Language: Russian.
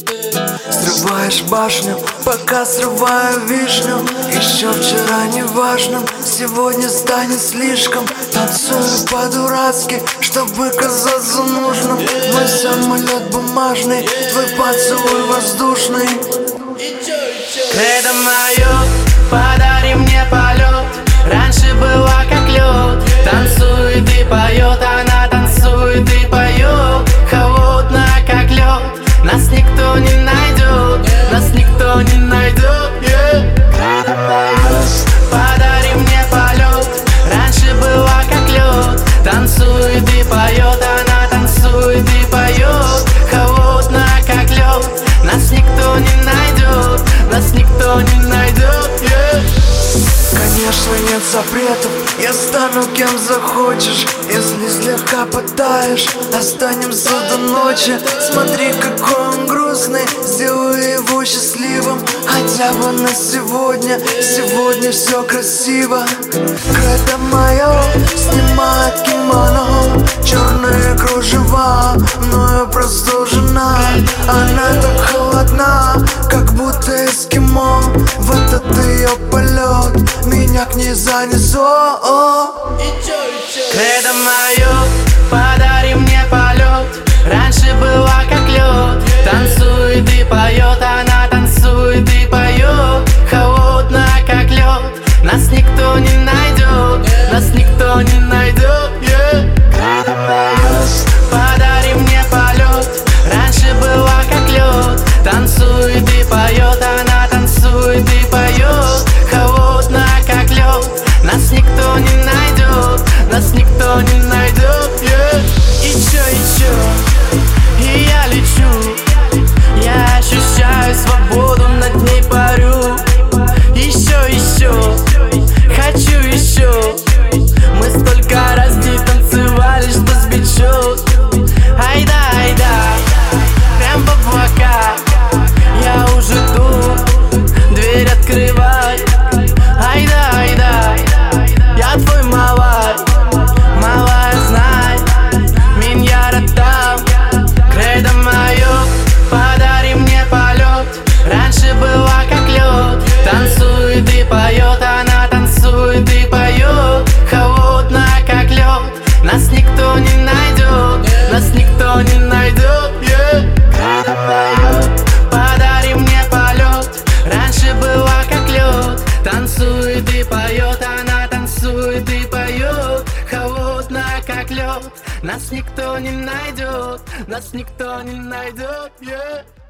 Срываешь башню, пока срываю вишню. Еще вчера неважным, сегодня станет слишком. Танцую по-дурацки, чтобы казаться нужным. Мой самолет бумажный, твой поцелуй воздушный. Кредо мое, подари мне полет. Раньше была как лед. Танцует и поет, она танцует и поет. Холодная как лед. Нас никто не найдет, нас никто не найдет. Кредо мое, подари мне полет. Раньше была как лед. Танцует и поет, она танцует и поет. Холодная как лед. Нас никто не найдет, нас никто не найдет. Конечно, нет запретов, я стану кем захочешь. Если слегка потаешь, останемся до ночи. Смотри, какой он грустный, сделай его счастливым. Хотя бы на сегодня, сегодня все красиво. Кредо мое снимает кимоно, черные кружева, мною простужена. Она так холодна, как будто эскимо. В этот ее полет меня к ней занесло. Кредо мое, подари мне полет. Раньше была как лед. Танцует и поет, она танцует и поет. Холодная как лед. Нас никто не найдет, нас никто не найдет. Кредо мое, подари мне полет. Раньше была как лед. Танцует и поет, она танцует и поет. Холодная как лед. Нас никто не найдет, нас никто не найдет. Еще, и я лечу. Я ощущаю свободу, над ней парю. Еще, хочу еще. Мы столько раз не танцевали, что сбить счет. Айда, прям в облака. Я уже тут, дверь открывай. Айда, я твой малай. Малая, знай, меня там. Кредо мое, подари мне полет. Раньше была как лед. Танцует и поет, она танцует и поет. Холодная как лед. Нас никто не найдет, нас никто не найдет. Кредо мое, подари мне полет. Раньше была как лед. Танцует и поет, она танцует и поет. Холодная как лед. Нас никто не найдет, нас никто не найдет.